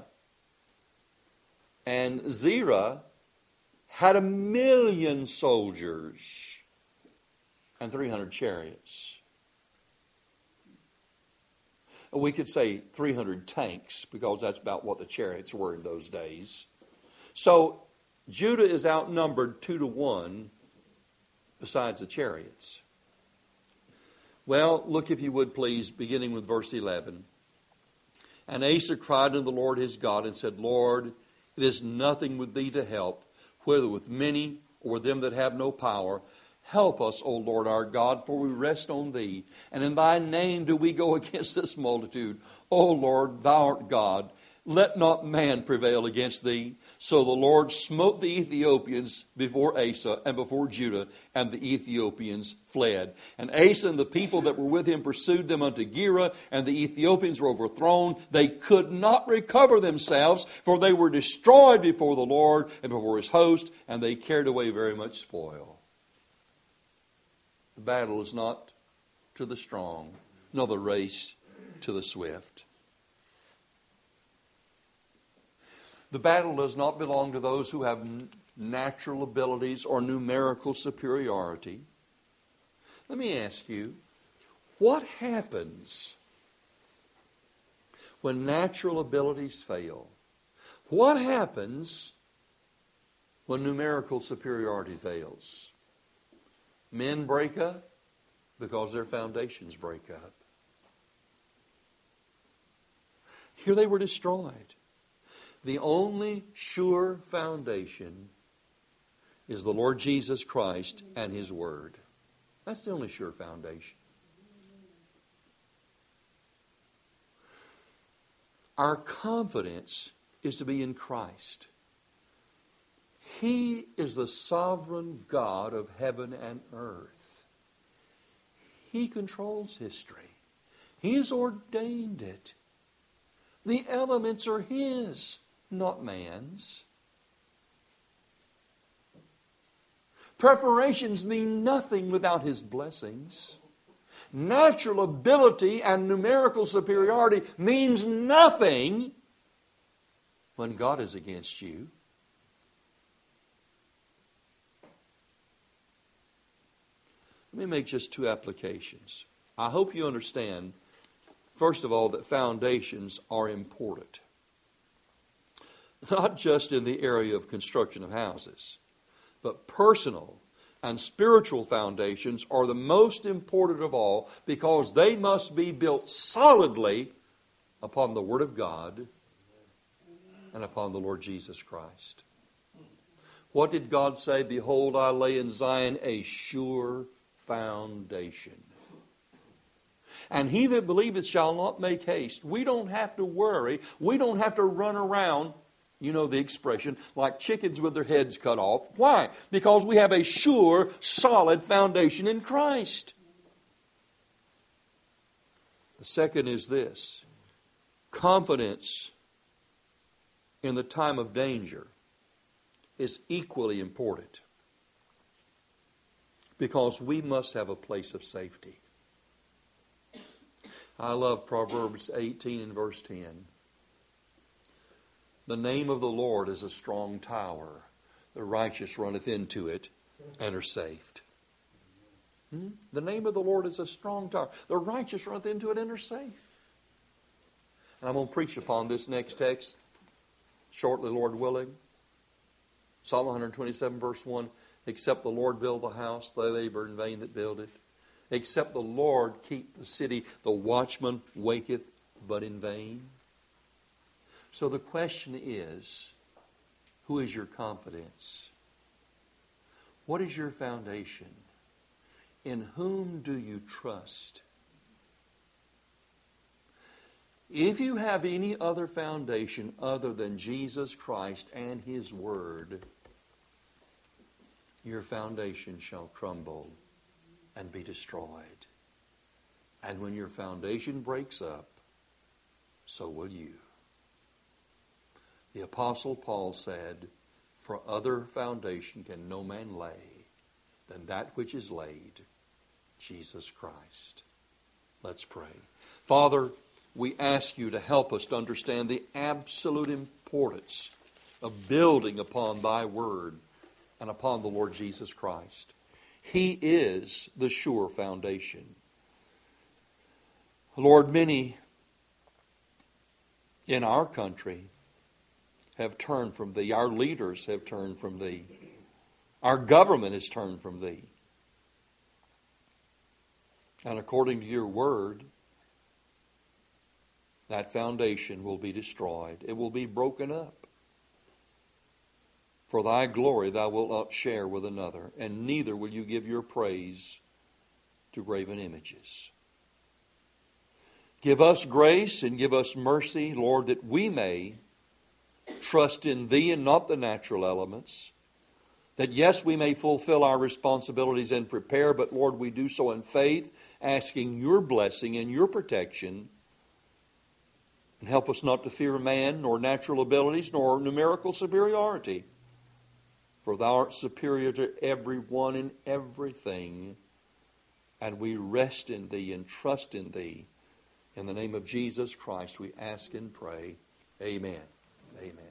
And Zerah had a million soldiers. and three hundred chariots. We could say three hundred tanks, because that's about what the chariots were in those days. So Judah is outnumbered two to one besides the chariots. Well, look if you would please, beginning with verse eleven. And Asa cried unto the Lord his God and said, Lord, it is nothing with thee to help, whether with many or with them that have no power. Help us, O Lord our God, for we rest on thee. And in thy name do we go against this multitude. O Lord, thou art God. Let not man prevail against thee. So the Lord smote the Ethiopians before Asa and before Judah, and the Ethiopians fled. And Asa and the people that were with him pursued them unto Gera, and the Ethiopians were overthrown. They could not recover themselves, for they were destroyed before the Lord and before his host, and they carried away very much spoil. The battle is not to the strong, nor the race to the swift. The battle does not belong to those who have natural abilities or numerical superiority. Let me ask you, what happens when natural abilities fail? What happens when numerical superiority fails? Men break up because their foundations break up. Here they were destroyed. The only sure foundation is the Lord Jesus Christ and His Word. That's the only sure foundation. Our confidence is to be in Christ. He is the sovereign God of heaven and earth. He controls history. He has ordained it. The elements are His, not man's. Preparations mean nothing without His blessings. Natural ability and numerical superiority means nothing when God is against you. Let me make just two applications. I hope you understand, first of all, that foundations are important. Not just in the area of construction of houses, but personal and spiritual foundations are the most important of all, because they must be built solidly upon the Word of God and upon the Lord Jesus Christ. What did God say? Behold, I lay in Zion a sure foundation. And he that believeth shall not make haste. We don't have to worry. We don't have to run around, you know the expression, like chickens with their heads cut off. Why? Because we have a sure, solid foundation in Christ. The second is this: confidence in the time of danger is equally important, because we must have a place of safety. I love Proverbs eighteen and verse ten. The name of the Lord is a strong tower. The righteous runneth into it and are saved. Hmm? The name of the Lord is a strong tower. The righteous runneth into it and are safe. And I'm going to preach upon this next text shortly, Lord willing. Psalm one twenty-seven verse one. Except the Lord build the house, they labor in vain that build it. Except the Lord keep the city, the watchman waketh but in vain. So the question is, who is your confidence? What is your foundation? In whom do you trust? If you have any other foundation other than Jesus Christ and His Word, your foundation shall crumble and be destroyed. And when your foundation breaks up, so will you. The Apostle Paul said, for other foundation can no man lay than that which is laid, Jesus Christ. Let's pray. Father, we ask you to help us to understand the absolute importance of building upon thy Word and upon the Lord Jesus Christ. He is the sure foundation. Lord, many in our country have turned from Thee. Our leaders have turned from Thee. Our government has turned from Thee. And according to Your Word, that foundation will be destroyed. It will be broken up. For Thy glory Thou wilt not share with another, and neither will You give Your praise to graven images. Give us grace and give us mercy, Lord, that we may trust in Thee and not the natural elements. That yes, we may fulfill our responsibilities and prepare, but Lord, we do so in faith, asking Your blessing and Your protection. And help us not to fear man, nor natural abilities, nor numerical superiority. For Thou art superior to everyone and everything. And we rest in Thee and trust in Thee. In the name of Jesus Christ we ask and pray. Amen. Amen.